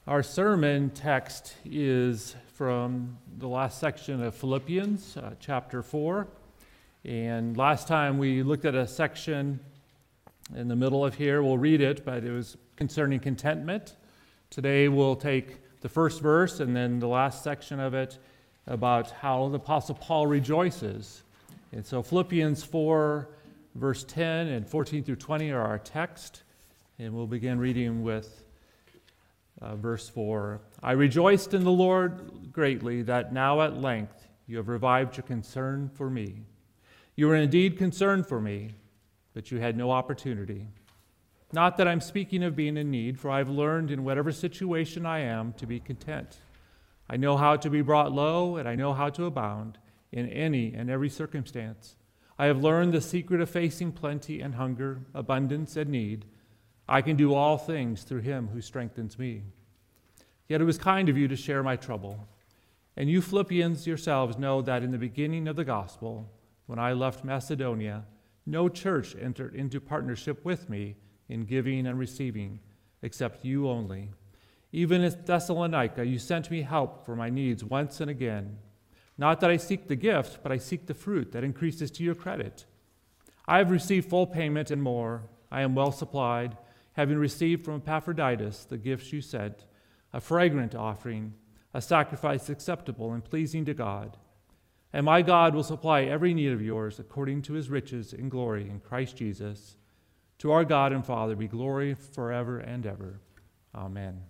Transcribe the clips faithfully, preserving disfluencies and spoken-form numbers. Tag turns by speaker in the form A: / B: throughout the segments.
A: Our sermon text is from the last section of Philippians, uh, chapter four. And last time we looked at a section in the middle of here. We'll read it, but it was concerning contentment. Today we'll take the first verse and then the last section of it about how the Apostle Paul rejoices. And so Philippians four, verse ten and fourteen through twenty are our text. And we'll begin reading with Uh, verse four, I rejoiced in the Lord greatly that now at length you have revived your concern for me. You were indeed concerned for me, but you had no opportunity. Not that I'm speaking of being in need, for I've learned in whatever situation I am to be content. I know how to be brought low, and I know how to abound in any and every circumstance. I have learned the secret of facing plenty and hunger, abundance and need. I can do all things through him who strengthens me. Yet it was kind of you to share my trouble. And you Philippians yourselves know that in the beginning of the gospel, when I left Macedonia, no church entered into partnership with me in giving and receiving, except you only. Even at Thessalonica, you sent me help for my needs once and again. Not that I seek the gift, but I seek the fruit that increases to your credit. I have received full payment and more. I am well supplied, having received from Epaphroditus the gifts you sent, a fragrant offering, a sacrifice acceptable and pleasing to God. And my God will supply every need of yours according to his riches in glory in Christ Jesus. To our God and Father be glory forever and ever. Amen.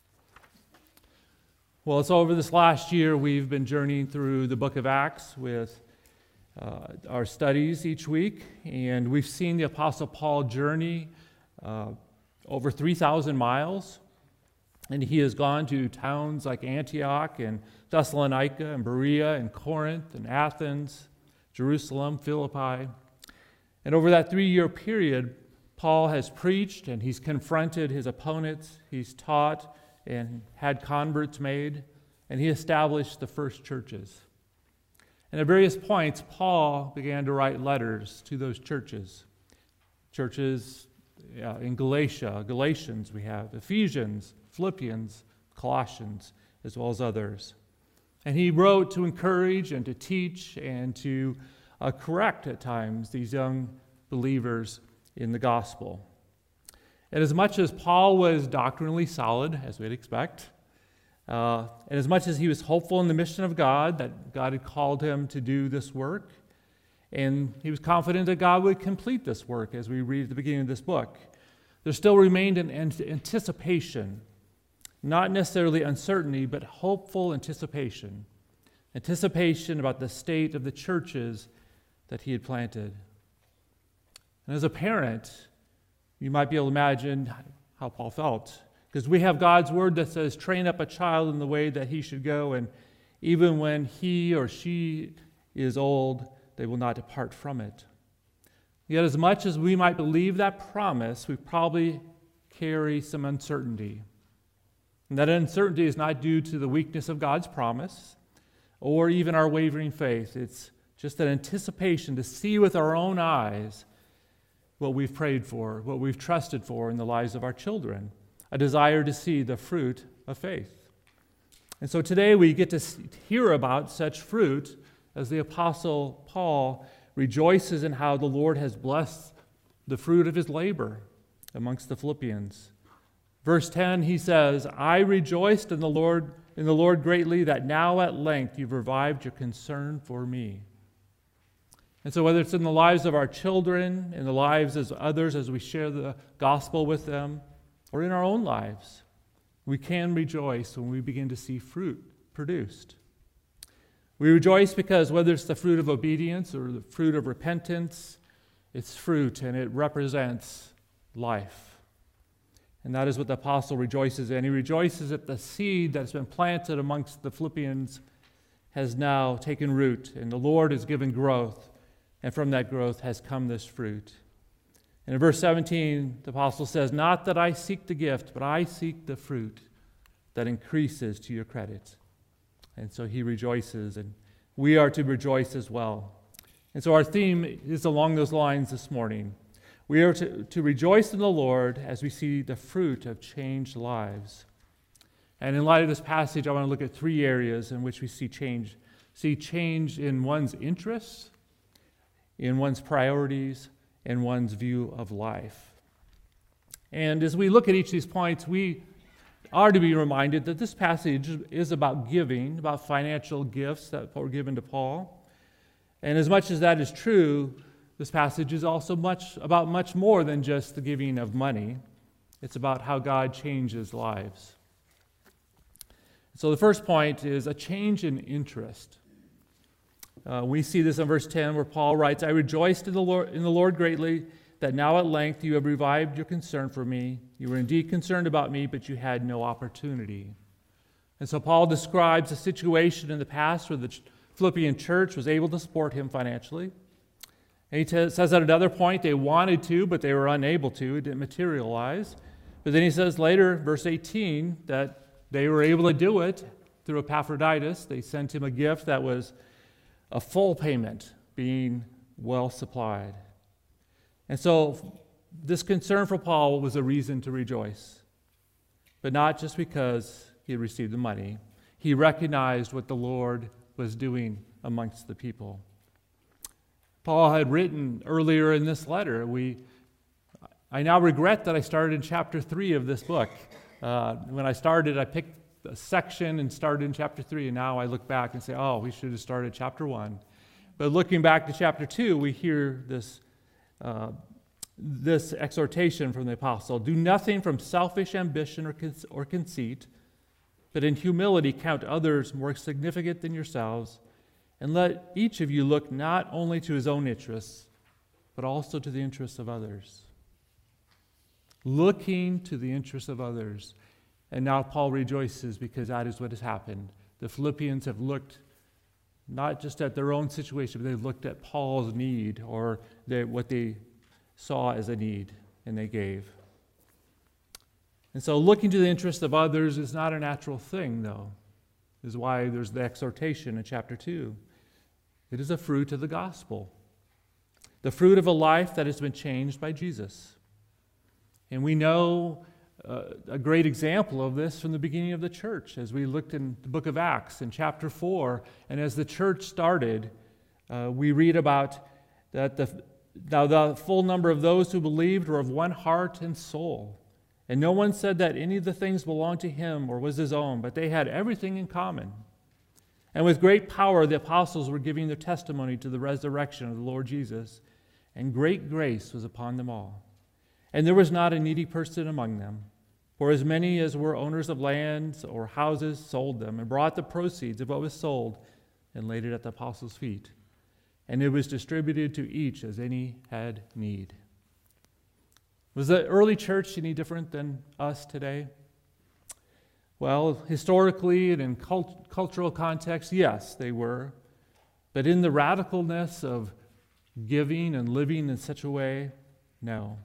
A: Well, so over this last year, we've been journeying through the book of Acts with uh, our studies each week, and we've seen the Apostle Paul journey uh, over three thousand miles, and he has gone to towns like Antioch and Thessalonica and Berea and Corinth and Athens, Jerusalem, Philippi. And over that three-year period, Paul has preached and he's confronted his opponents, he's taught and had converts made, and he established the first churches. And at various points, Paul began to write letters to those churches. Churches uh, in Galatia, Galatians we have, Ephesians, Philippians, Colossians, as well as others. And he wrote to encourage and to teach and to uh, correct at times these young believers in the gospel. And as much as Paul was doctrinally solid, as we'd expect, uh, and as much as he was hopeful in the mission of God, that God had called him to do this work, and he was confident that God would complete this work, as we read at the beginning of this book, there still remained an anticipation, not necessarily uncertainty, but hopeful anticipation, anticipation about the state of the churches that he had planted. And as a parent, you might be able to imagine how Paul felt, because we have God's word that says, train up a child in the way that he should go, and even when he or she is old, they will not depart from it. Yet as much as we might believe that promise, we probably carry some uncertainty. And that uncertainty is not due to the weakness of God's promise or even our wavering faith. It's just an anticipation to see with our own eyes what we've prayed for, what we've trusted for in the lives of our children, a desire to see the fruit of faith. And so today we get to hear about such fruit as the Apostle Paul rejoices in how the Lord has blessed the fruit of his labor amongst the Philippians. Verse ten, he says, I rejoiced in the Lord in the Lord greatly that now at length you've revived your concern for me. And so whether it's in the lives of our children, in the lives of others as we share the gospel with them, or in our own lives, we can rejoice when we begin to see fruit produced. We rejoice because whether it's the fruit of obedience or the fruit of repentance, it's fruit and it represents life. And that is what the apostle rejoices in. He rejoices that the seed that's been planted amongst the Philippians has now taken root, and the Lord has given growth, and from that growth has come this fruit. And in verse seventeen, the apostle says, not that I seek the gift, but I seek the fruit that increases to your credit. And so he rejoices, and we are to rejoice as well. And so our theme is along those lines this morning. We are to, to rejoice in the Lord as we see the fruit of changed lives. And in light of this passage, I want to look at three areas in which we see change. See change in one's interests, in one's priorities, and one's view of life. And as we look at each of these points, we are to be reminded that this passage is about giving, about financial gifts that were given to Paul. And as much as that is true, this passage is also much about much more than just the giving of money. It's about how God changes lives. So the first point is a change in interest. Uh, we see this in verse ten where Paul writes, I rejoiced in the Lord, in the Lord greatly that now at length you have revived your concern for me. You were indeed concerned about me, but you had no opportunity. And so Paul describes a situation in the past where the Philippian church was able to support him financially. And he t- says at another point they wanted to, but they were unable to. It didn't materialize. But then he says later, verse eighteen, that they were able to do it through Epaphroditus. They sent him a gift that was a full payment, being well supplied. And so this concern for Paul was a reason to rejoice, but not just because he had received the money. He recognized what the Lord was doing amongst the people. Paul had written earlier in this letter, we, I now regret that I started in chapter three of this book. Uh, when I started, I picked a section and started in chapter three, and now I look back and say, oh, we should have started chapter one. But looking back to chapter two, we hear this uh, this exhortation from the apostle: do nothing from selfish ambition or, con- or conceit, but in humility count others more significant than yourselves, and let each of you look not only to his own interests, but also to the interests of others. Looking to the interests of others. And now Paul rejoices because that is what has happened. The Philippians have looked not just at their own situation, but they've looked at Paul's need, or they, what they saw as a need, and they gave. And so looking to the interests of others is not a natural thing, though. This is why there's the exhortation in chapter two. It is a fruit of the gospel, the fruit of a life that has been changed by Jesus. And we know uh, a great example of this from the beginning of the church, as we looked in the book of Acts in chapter four. And as the church started, uh, we read about that the, now the full number of those who believed were of one heart and soul. And no one said that any of the things belonged to him or was his own, but they had everything in common. And with great power, the apostles were giving their testimony to the resurrection of the Lord Jesus, and great grace was upon them all. And there was not a needy person among them, for as many as were owners of lands or houses sold them and brought the proceeds of what was sold and laid it at the apostles' feet. And it was distributed to each as any had need. Was the early church any different than us today? Well, historically and in cult- cultural context, yes, they were. But in the radicalness of giving and living in such a way, no.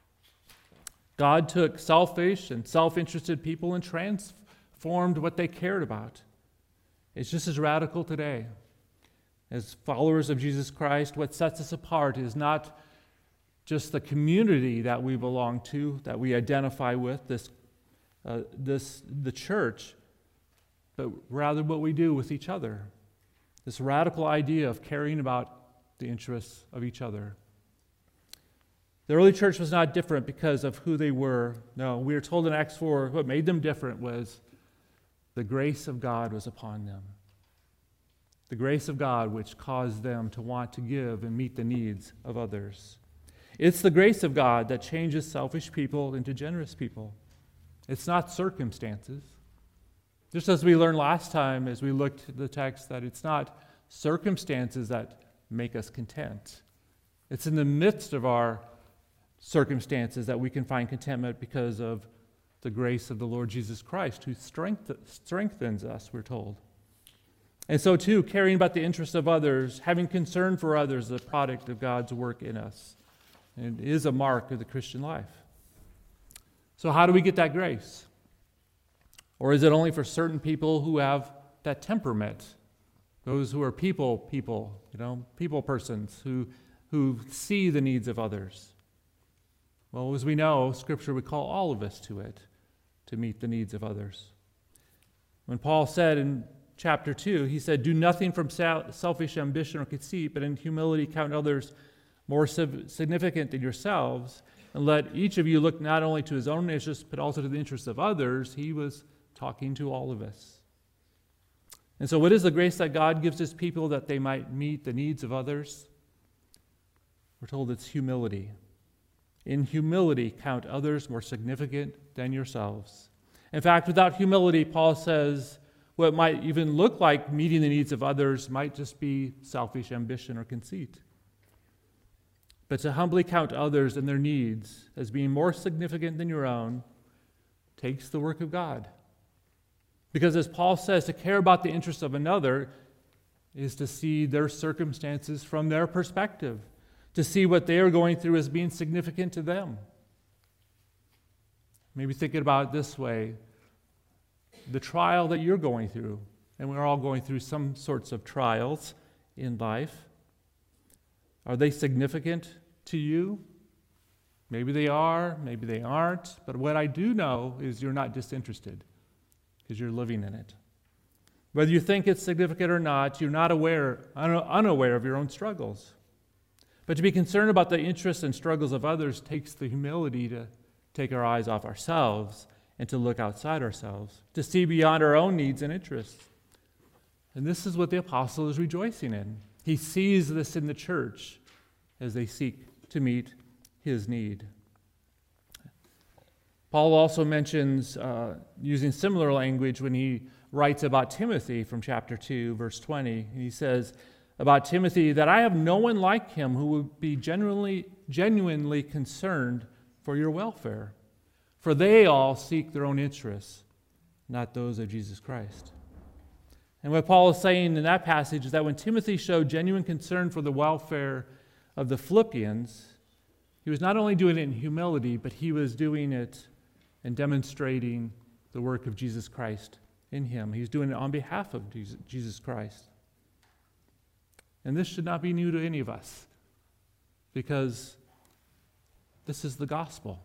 A: God took selfish and self-interested people and transformed what they cared about. It's just as radical today. As followers of Jesus Christ, what sets us apart is not just the community that we belong to, that we identify with, this, uh, this the church, but rather what we do with each other. This radical idea of caring about the interests of each other. The early church was not different because of who they were. No, we are told in Acts four, what made them different was the grace of God was upon them. The grace of God which caused them to want to give and meet the needs of others. It's the grace of God that changes selfish people into generous people. It's not circumstances. Just as we learned last time as we looked at the text, that it's not circumstances that make us content. It's in the midst of our circumstances that we can find contentment because of the grace of the Lord Jesus Christ, who strengthens us, we're told. And so too, caring about the interests of others, having concern for others, is a product of God's work in us. And it is a mark of the Christian life. So how do we get that grace? Or is it only for certain people who have that temperament? Those who are people people, you know, people persons who, who see the needs of others. Well, as we know, Scripture would call all of us to it, to meet the needs of others. When Paul said in chapter two, he said, "Do nothing from selfish ambition or conceit, but in humility count others more significant than yourselves, and let each of you look not only to his own interests, but also to the interests of others." He was talking to all of us. And so what is the grace that God gives his people that they might meet the needs of others? We're told it's humility. In humility, count others more significant than yourselves. In fact, without humility, Paul says, what might even look like meeting the needs of others might just be selfish ambition or conceit. But to humbly count others and their needs as being more significant than your own takes the work of God. Because as Paul says, to care about the interests of another is to see their circumstances from their perspective, to see what they are going through as being significant to them. Maybe thinking about it this way, the trial that you're going through, and we're all going through some sorts of trials in life, are they significant to you? Maybe they are, maybe they aren't, but what I do know is you're not disinterested because you're living in it. Whether you think it's significant or not, you're not aware, unaware of your own struggles. But to be concerned about the interests and struggles of others takes the humility to take our eyes off ourselves and to look outside ourselves, to see beyond our own needs and interests. And this is what the apostle is rejoicing in. He sees this in the church as they seek to meet his need. Paul also mentions uh, using similar language when he writes about Timothy from chapter two, verse twenty. He says about Timothy that I have no one like him who would be genuinely, genuinely concerned for your welfare. For they all seek their own interests, not those of Jesus Christ. And what Paul is saying in that passage is that when Timothy showed genuine concern for the welfare of the Philippians, he was not only doing it in humility, but he was doing it and demonstrating the work of Jesus Christ in him. He's doing it on behalf of Jesus Christ. And this should not be new to any of us, because this is the gospel.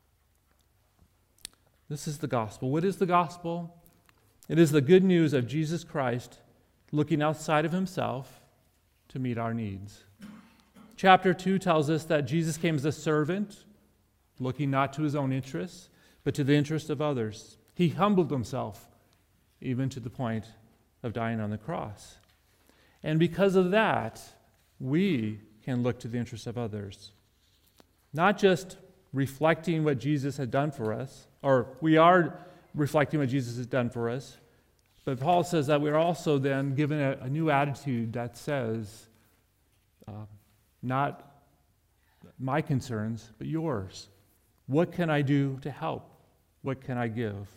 A: This is the gospel. What is the gospel? It is the good news of Jesus Christ looking outside of himself to meet our needs. Chapter two tells us that Jesus came as a servant, looking not to his own interests, but to the interest of others. He humbled himself, even to the point of dying on the cross. And because of that, we can look to the interests of others. Not just reflecting what Jesus had done for us, or we are reflecting what Jesus has done for us, but Paul says that we're also then given a, a new attitude that says, uh, not my concerns, but yours. What can I do to help? What can I give?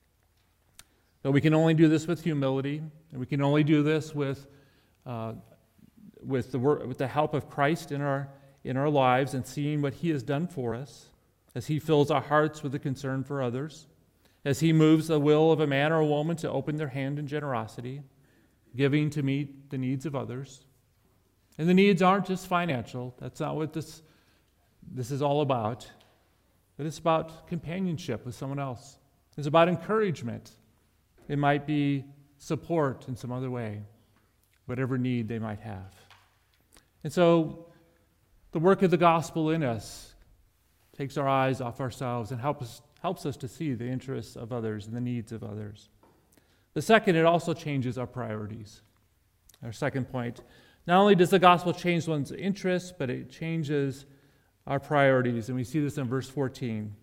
A: But we can only do this with humility, and we can only do this with uh, with the work, with the help of Christ in our in our lives and seeing what he has done for us, as he fills our hearts with a concern for others, as he moves the will of a man or a woman to open their hand in generosity, giving to meet the needs of others. And the needs aren't just financial. That's not what this this is all about. But it's about companionship with someone else. It's about encouragement. It might be support in some other way, whatever need they might have. And so the work of the gospel in us takes our eyes off ourselves and helps us, helps us to see the interests of others and the needs of others. The second, it also changes our priorities. Our second point, not only does the gospel change one's interests, but it changes our priorities. And we see this in verse fourteen,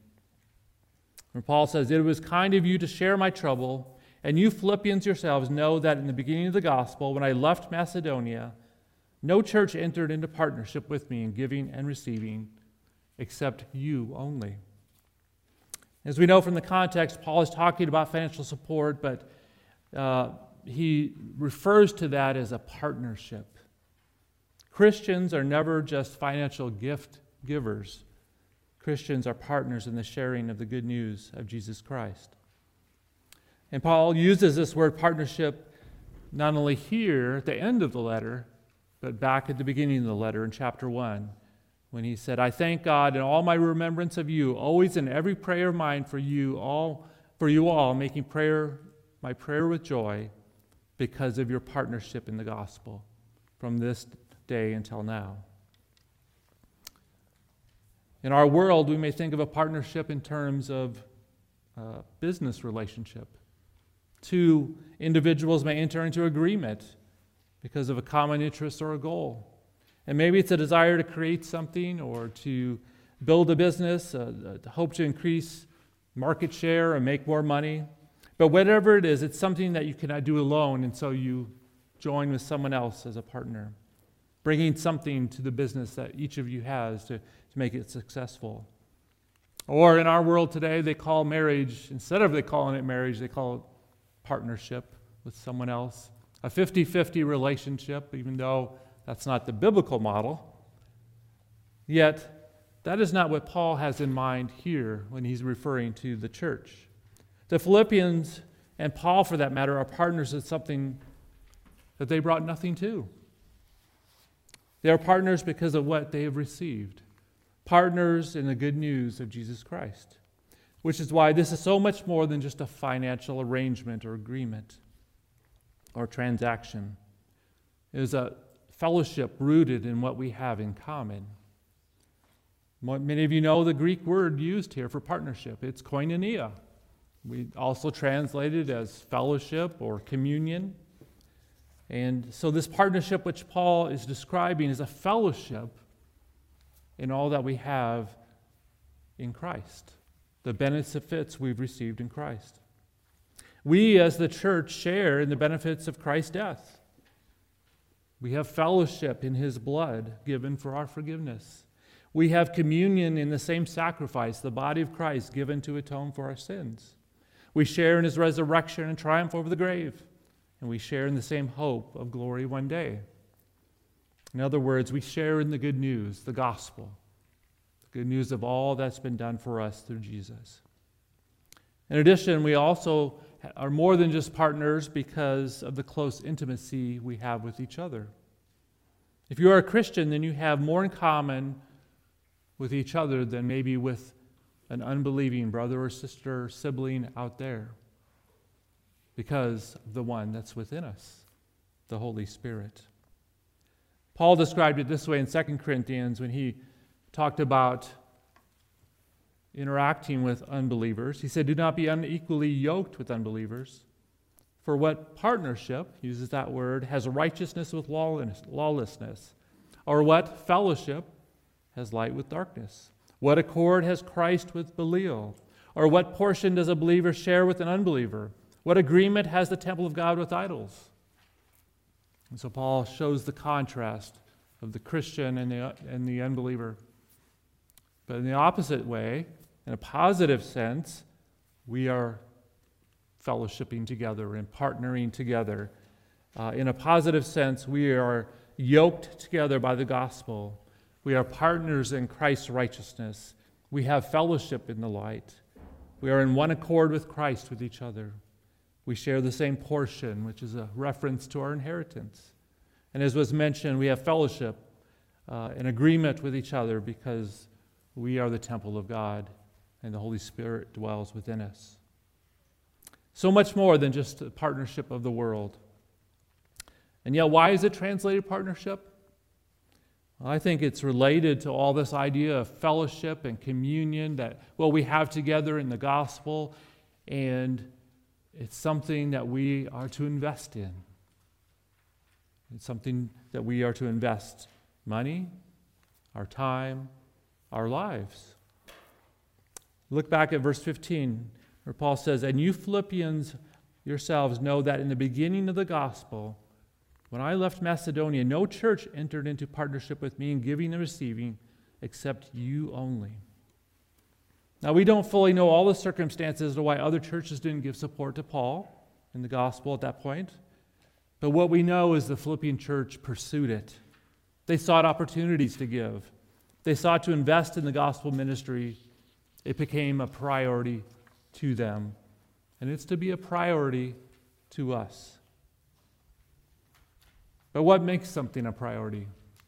A: where Paul says, "It was kind of you to share my trouble, and you Philippians yourselves know that in the beginning of the gospel, when I left Macedonia, no church entered into partnership with me in giving and receiving, except you only." As we know from the context, Paul is talking about financial support, but uh, he refers to that as a partnership. Christians are never just financial gift givers. Christians are partners in the sharing of the good news of Jesus Christ. And Paul uses this word partnership not only here at the end of the letter, but back at the beginning of the letter in chapter one, when he said, "I thank God in all my remembrance of you, always in every prayer of mine for you all, for you all, making prayer my prayer with joy because of your partnership in the gospel from this day until now. In our world, we may think of a partnership in terms of a business relationship. Two individuals may enter into agreement because of a common interest or a goal. And maybe it's a desire to create something or to build a business, uh, to hope to increase market share and make more money. But whatever it is, it's something that you cannot do alone, and so you join with someone else as a partner, bringing something to the business that each of you has to, to make it successful. Or in our world today, they call marriage, instead of they calling it marriage, they call it partnership with someone else. A fifty-fifty relationship, even though that's not the biblical model. Yet, that is not what Paul has in mind here when he's referring to the church. The Philippians, and Paul for that matter, are partners in something that they brought nothing to. They are partners because of what they have received. Partners in the good news of Jesus Christ. Which is why this is so much more than just a financial arrangement or agreement or transaction. It is a fellowship rooted in what we have in common. Many of you know the Greek word used here for partnership. It's koinonia. We also translate it as fellowship or communion. And so this partnership which Paul is describing is a fellowship in all that we have in Christ, the benefits we've received in Christ. We as the church share in the benefits of Christ's death. We have fellowship in his blood given for our forgiveness. We have communion in the same sacrifice, the body of Christ given to atone for our sins. We share in his resurrection and triumph over the grave. And we share in the same hope of glory one day. In other words, we share in the good news, the gospel, the good news of all that's been done for us through Jesus. In addition, we also are more than just partners because of the close intimacy we have with each other. If you are a Christian, then you have more in common with each other than maybe with an unbelieving brother or sister or sibling out there, because of the one that's within us, the Holy Spirit. Paul described it this way in Second Corinthians when he talked about interacting with unbelievers. He said, "Do not be unequally yoked with unbelievers. For what partnership," he uses that word, "has righteousness with lawlessness? Or what fellowship has light with darkness? What accord has Christ with Belial? Or what portion does a believer share with an unbeliever? What agreement has the temple of God with idols?" And so Paul shows the contrast of the Christian and the, and the unbeliever. But in the opposite way, in a positive sense, we are fellowshipping together and partnering together. Uh, in a positive sense, we are yoked together by the gospel. We are partners in Christ's righteousness. We have fellowship in the light. We are in one accord with Christ with each other. We share the same portion, which is a reference to our inheritance. And as was mentioned, we have fellowship, uh, an agreement with each other because we are the temple of God and the Holy Spirit dwells within us. So much more than just a partnership of the world. And yet, why is it translated partnership? Well, I think it's related to all this idea of fellowship and communion that, well, we have together in the gospel, and it's something that we are to invest in. It's something that we are to invest money, our time, our lives. Look back at verse fifteen, where Paul says, "And you Philippians yourselves know that in the beginning of the gospel, when I left Macedonia, no church entered into partnership with me in giving and receiving except you only." Now, we don't fully know all the circumstances of why other churches didn't give support to Paul in the gospel at that point. But what we know is the Philippian church pursued it. They sought opportunities to give. They sought to invest in the gospel ministry. It became a priority to them. And it's to be a priority to us. But what makes something a priority?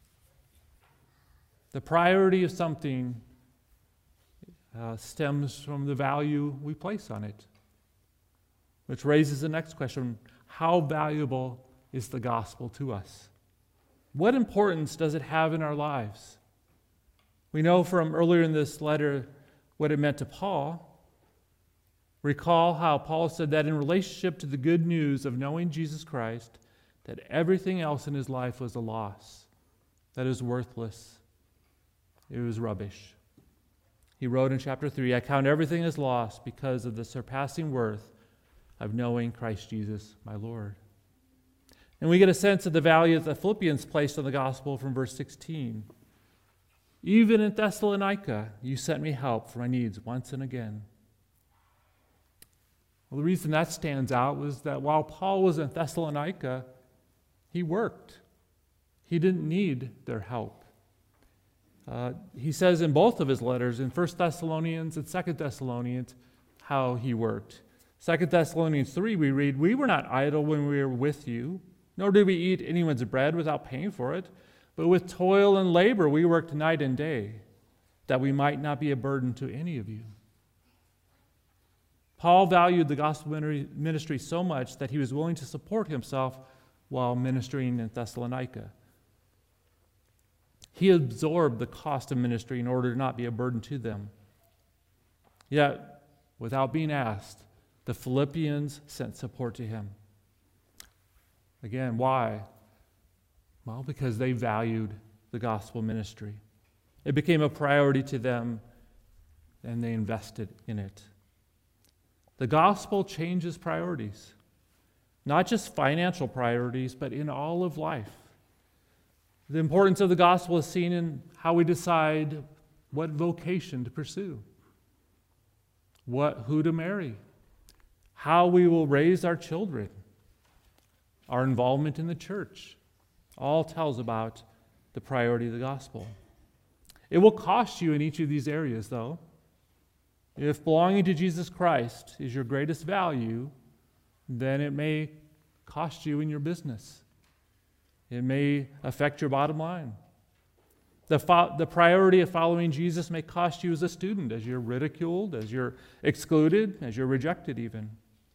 A: The priority of something uh, stems from the value we place on it. Which raises the next question: how valuable is the gospel to us? What importance does it have in our lives? We know from earlier in this letter what it meant to Paul. Recall how Paul said that in relationship to the good news of knowing Jesus Christ, that everything else in his life was a loss, that it was worthless, it was rubbish. He wrote in chapter three, "I count everything as loss because of the surpassing worth of knowing Christ Jesus, my Lord." And we get a sense of the value that the Philippians placed on the gospel from verse sixteen. "Even in Thessalonica, you sent me help for my needs once and again." Well, the reason that stands out was that while Paul was in Thessalonica, he worked. He didn't need their help. Uh, he says in both of his letters, in First Thessalonians and Second Thessalonians, how he worked. Second Thessalonians three, we read, "We were not idle when we were with you, nor did we eat anyone's bread without paying for it, but with toil and labor we worked night and day, that we might not be a burden to any of you." Paul valued the gospel ministry so much that he was willing to support himself while ministering in Thessalonica. He absorbed the cost of ministry in order to not be a burden to them. Yet, without being asked, the Philippians sent support to him. Again, why? Well, because they valued the gospel ministry. It became a priority to them, and they invested in it. The gospel changes priorities, not just financial priorities, but in all of life. The importance of the gospel is seen in how we decide what vocation to pursue, what who to marry, how we will raise our children, our involvement in the church. All tells about the priority of the gospel. It will cost you in each of these areas, though. If belonging to Jesus Christ is your greatest value, then it may cost you in your business. It may affect your bottom line. The, fo- the priority of following Jesus may cost you as a student, as you're ridiculed, as you're excluded, as you're rejected even.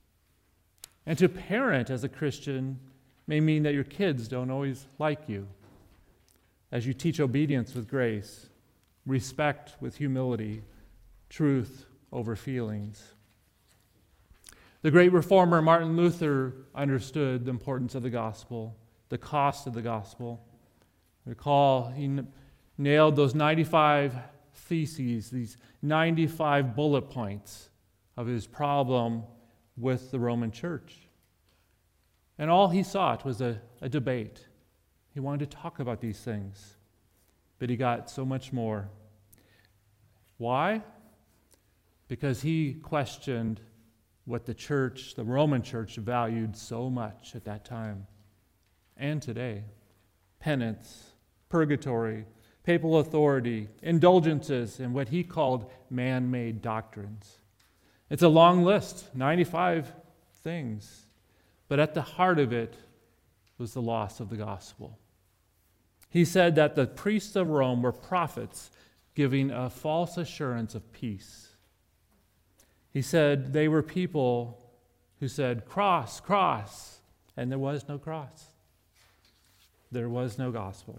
A: And to parent as a Christian may mean that your kids don't always like you, as you teach obedience with grace, respect with humility, truth over feelings. The great reformer Martin Luther understood the importance of the gospel, the cost of the gospel. Recall, he n- nailed those ninety-five theses, these ninety-five bullet points of his problem with the Roman church. And all he sought was a, a debate. He wanted to talk about these things, but he got so much more. Why? Because he questioned what the church, the Roman church, valued so much at that time and today. Penance, purgatory, papal authority, indulgences, and what he called man-made doctrines. It's a long list, ninety-five things. But at the heart of it was the loss of the gospel. He said that the priests of Rome were prophets giving a false assurance of peace. He said they were people who said, "Cross, cross," and there was no cross. There was no gospel.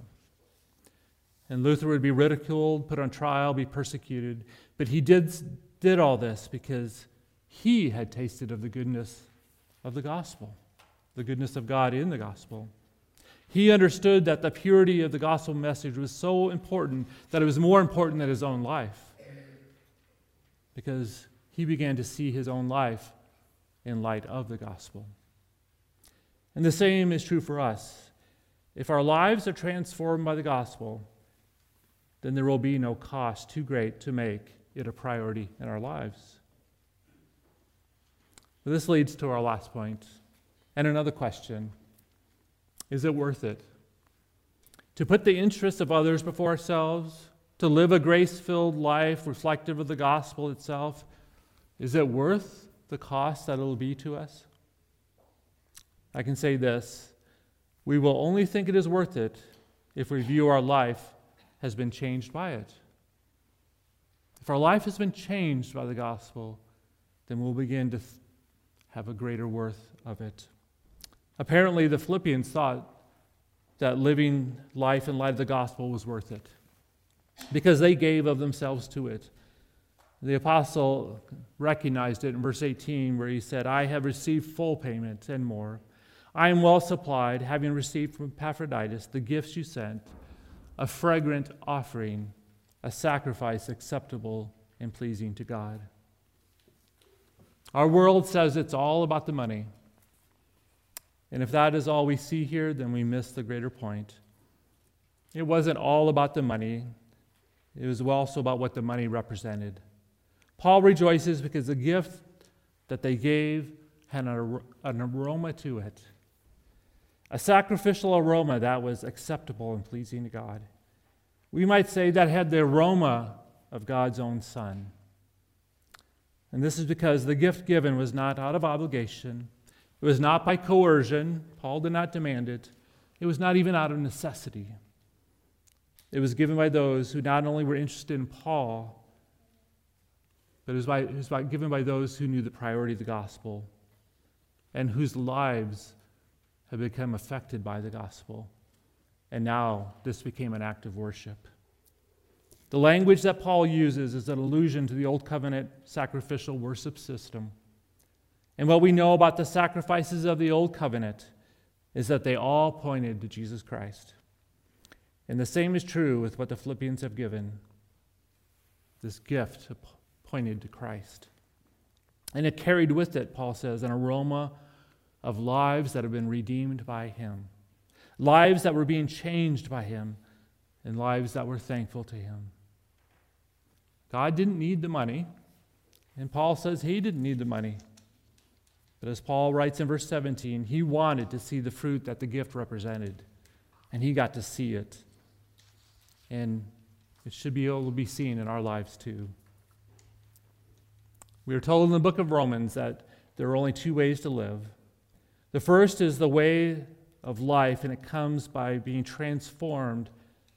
A: And Luther would be ridiculed, put on trial, be persecuted. But he did, did all this because he had tasted of the goodness of the gospel, the goodness of God in the gospel. He understood that the purity of the gospel message was so important that it was more important than his own life, because he began to see his own life in light of the gospel. And the same is true for us. If our lives are transformed by the gospel, then there will be no cost too great to make it a priority in our lives. Well, this leads to our last point and another question. Is it worth it? To put the interests of others before ourselves, to live a grace-filled life reflective of the gospel itself, is it worth the cost that it will be to us? I can say this: we will only think it is worth it if we view our life has been changed by it. If our life has been changed by the gospel, then we'll begin to th- have a greater worth of it. Apparently, the Philippians thought that living life in light of the gospel was worth it because they gave of themselves to it. The apostle recognized it in verse eighteen where he said, I have received full payment and more. I am well supplied, having received from Epaphroditus the gifts you sent, a fragrant offering, a sacrifice acceptable and pleasing to God. Our world says it's all about the money. And if that is all we see here, then we miss the greater point. It wasn't all about the money. It was also about what the money represented. Paul rejoices because the gift that they gave had an aroma to it. A sacrificial aroma that was acceptable and pleasing to God. We might say that had the aroma of God's own Son. And this is because the gift given was not out of obligation. It was not by coercion. Paul did not demand it. It was not even out of necessity. It was given by those who not only were interested in Paul, but it was, by, it was by, given by those who knew the priority of the gospel and whose lives had become affected by the gospel. And now this became an act of worship. The language that Paul uses is an allusion to the Old Covenant sacrificial worship system. And what we know about the sacrifices of the Old Covenant is that they all pointed to Jesus Christ. And the same is true with what the Philippians have given. This gift pointed to Christ. And it carried with it, Paul says, an aroma of lives that have been redeemed by him. Lives that were being changed by him, and lives that were thankful to him. God didn't need the money, and Paul says he didn't need the money. But as Paul writes in verse seventeen, he wanted to see the fruit that the gift represented, and he got to see it. And it should be able to be seen in our lives too. We are told in the book of Romans that there are only two ways to live. The first is the way of life, and it comes by being transformed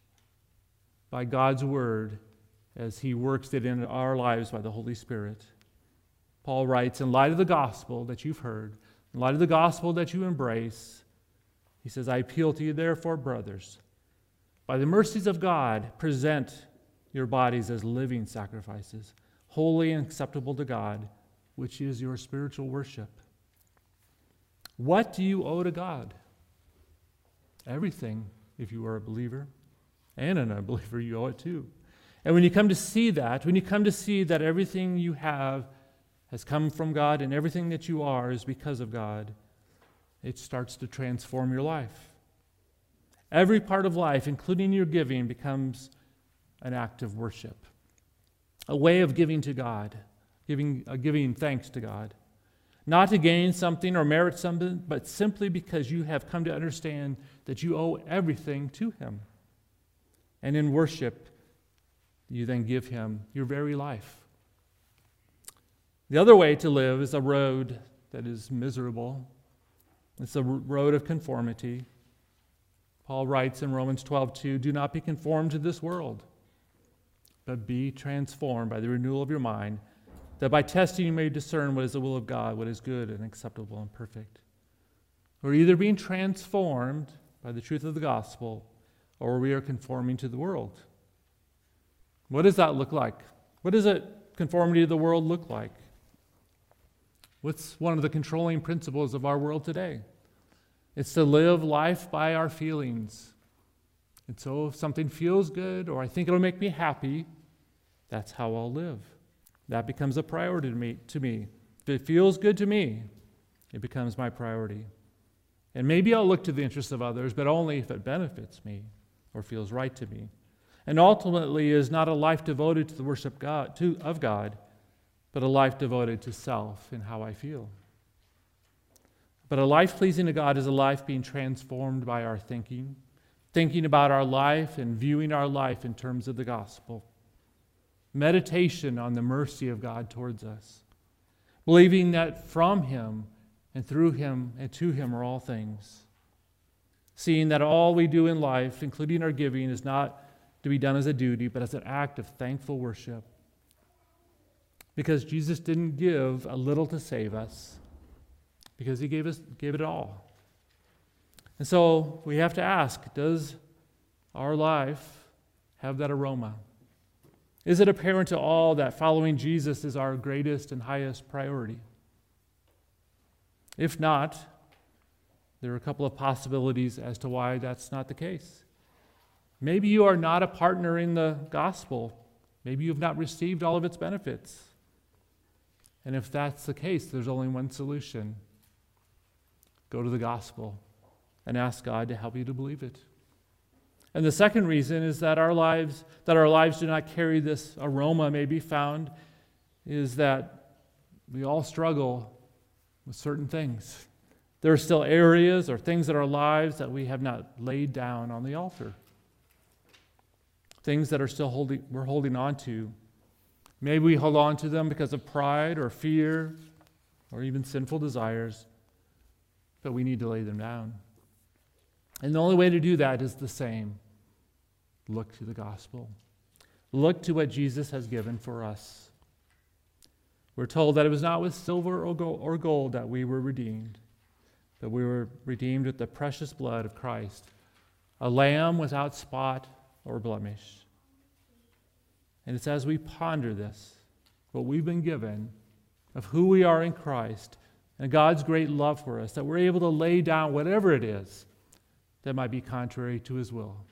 A: by God's word as he works it in our lives by the Holy Spirit. Paul writes, in light of the gospel that you've heard, in light of the gospel that you embrace, he says, I appeal to you therefore, brothers, by the mercies of God, present your bodies as living sacrifices, holy and acceptable to God, which is your spiritual worship. What do you owe to God? Everything, if you are a believer. And an unbeliever, you owe it too. And when you come to see that, when you come to see that everything you have has come from God and everything that you are is because of God, it starts to transform your life. Every part of life, including your giving, becomes an act of worship, a way of giving to God, giving, uh, giving thanks to God. Not to gain something or merit something, but simply because you have come to understand that you owe everything to him. And in worship, you then give him your very life. The other way to live is a road that is miserable. It's a road of conformity. Paul writes in Romans twelve two, do not be conformed to this world, but be transformed by the renewal of your mind, that by testing you may discern what is the will of God, what is good and acceptable and perfect. We're either being transformed by the truth of the gospel, or we are conforming to the world. What does that look like? What does it, conformity to the world, look like? What's one of the controlling principles of our world today? It's to live life by our feelings. And so if something feels good, or I think it'll make me happy, that's how I'll live. That becomes a priority to me. To me. If it feels good to me, it becomes my priority. And maybe I'll look to the interests of others, but only if it benefits me or feels right to me. And ultimately is not a life devoted to the worship God, to, of God, but a life devoted to self and how I feel. But a life pleasing to God is a life being transformed by our thinking, thinking about our life and viewing our life in terms of the gospel. Meditation on the mercy of God towards us. Believing that from him and through him and to him are all things. Seeing that all we do in life, including our giving, is not to be done as a duty, but as an act of thankful worship. Because Jesus didn't give a little to save us, because he gave us gave it all. And so we have to ask, does our life have that aroma? Is it apparent to all that following Jesus is our greatest and highest priority? If not, there are a couple of possibilities as to why that's not the case. Maybe you are not a partner in the gospel. Maybe you have not received all of its benefits. And if that's the case, there's only one solution. Go to the gospel and ask God to help you to believe it. And the second reason is that our lives, that our lives do not carry this aroma may be found, is that we all struggle with certain things. There are still areas or things in our lives that we have not laid down on the altar. Things that are still holding, we're holding on to. Maybe we hold on to them because of pride or fear or even sinful desires, but we need to lay them down. And the only way to do that is the same. Look to the gospel. Look to what Jesus has given for us. We're told that it was not with silver or gold that we were redeemed, but we were redeemed with the precious blood of Christ, a lamb without spot or blemish. And it's as we ponder this, what we've been given, of who we are in Christ, and God's great love for us, that we're able to lay down whatever it is that might be contrary to his will.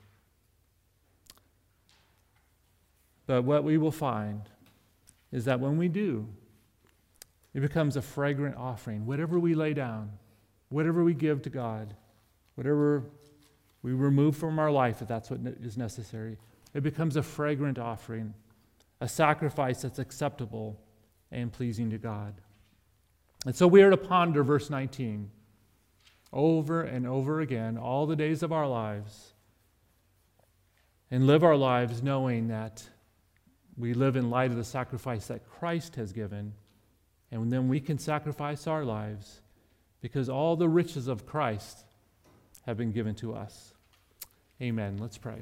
A: But what we will find is that when we do, it becomes a fragrant offering. Whatever we lay down, whatever we give to God, whatever we remove from our life, if that's what is necessary, it becomes a fragrant offering, a sacrifice that's acceptable and pleasing to God. And so we are to ponder verse nineteen over and over again all the days of our lives and live our lives knowing that we live in light of the sacrifice that Christ has given, and then we can sacrifice our lives because all the riches of Christ have been given to us. Amen. Let's pray.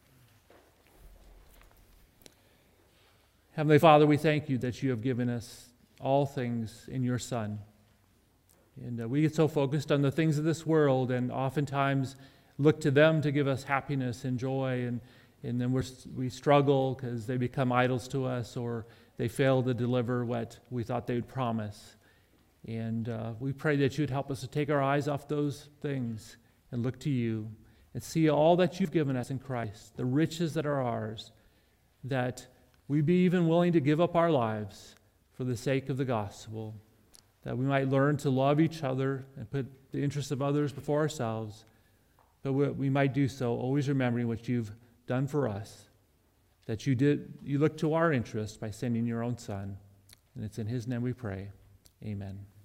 A: Heavenly Father, we thank you that you have given us all things in your Son. And uh, we get so focused on the things of this world and oftentimes look to them to give us happiness and joy, and, and then we're, we struggle because they become idols to us or they fail to deliver what we thought they would promise. And uh, we pray that you'd help us to take our eyes off those things and look to you and see all that you've given us in Christ, the riches that are ours, that we be even willing to give up our lives for the sake of the gospel, that we might learn to love each other and put the interests of others before ourselves, but we might do so always remembering what you've done for us, that you did you look to our interest by sending your own Son. And it's in his name we pray. Amen.